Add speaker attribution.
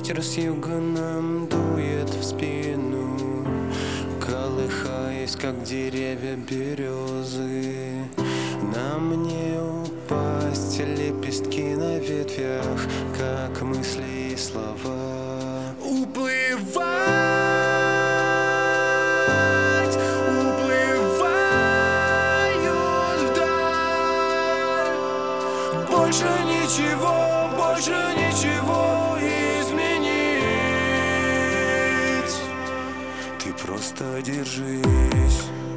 Speaker 1: Ветер с юга нам дует в спину, колыхаясь, как деревья березы. Нам не упасть, лепестки на ветвях, как мысли и слова. Уплывать, уплывают вдаль. Больше ничего изменить. Ты просто держись.